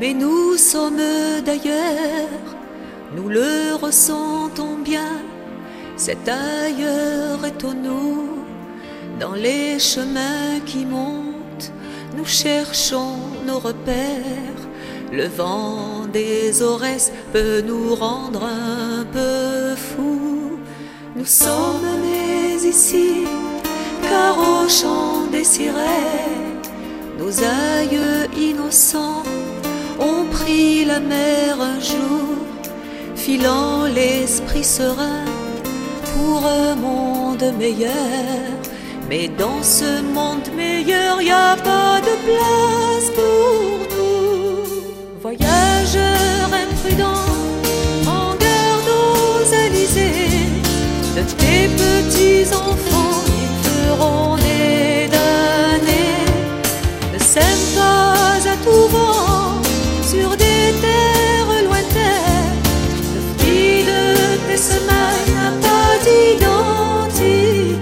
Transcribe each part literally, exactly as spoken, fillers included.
mais nous sommes d'ailleurs, nous le ressentons bien, cet ailleurs est en nous, dans les chemins qui montent, nous cherchons nos repères, le vent des Aurès peut nous rendre un peu fous, nous sommes nés ici, car au chant des sirènes, nos aïeux innocents ont pris la mer un jour, filant l'esprit serein pour un monde meilleur. Mais dans ce monde meilleur, y a pas de place pour nous. Voyageurs imprudents, en garde aux Élysées, de tes petits enfants, ils feront des damnés. Ne sème pas à tout vent sur des terres lointaines. Le fruit de tes semaines n'a pas d'identité.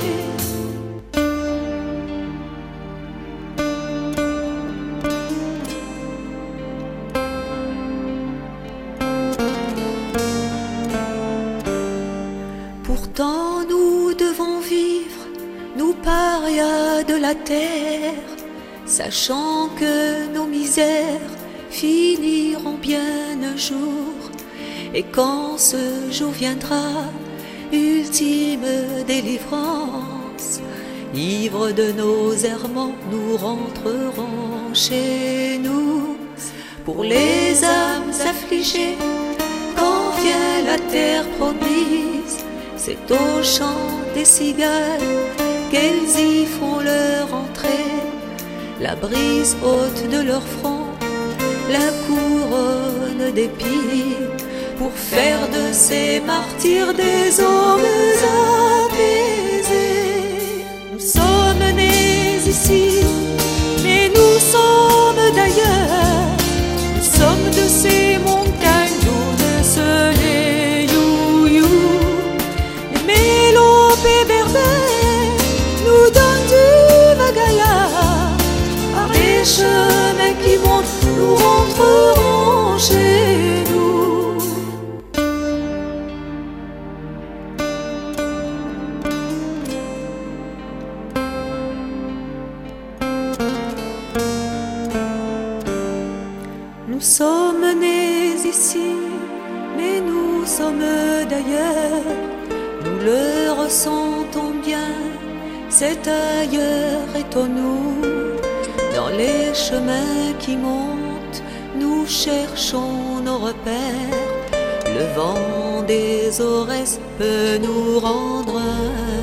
Pourtant nous devons vivre, nous parias de la terre, sachant que nos misères finiront bien un jour. Et quand ce jour viendra, ultime délivrance, ivres de nos errements, nous rentrerons chez nous. Pour les âmes affligées, quand vient la terre promise, c'est au chant des cigales qu'elles y font leur entrée. La brise haute de leur front, la couronne d'épines, pour faire de ces martyrs des hommes apaisés. Nous sommes nés ici, mais nous sommes d'ailleurs. Nous sommes de ces montagnes d'où naissent les you-you. Les mélopées berbères nous donnent du bagaillard. Par les chemins qui montent, nous rentrerons chez nous. Nous sommes nés ici, mais nous sommes d'ailleurs, nous le ressentons bien, cet ailleurs est en nous, dans les chemins qui montent, nous cherchons nos repères, le vent des Aurès peut nous rendre un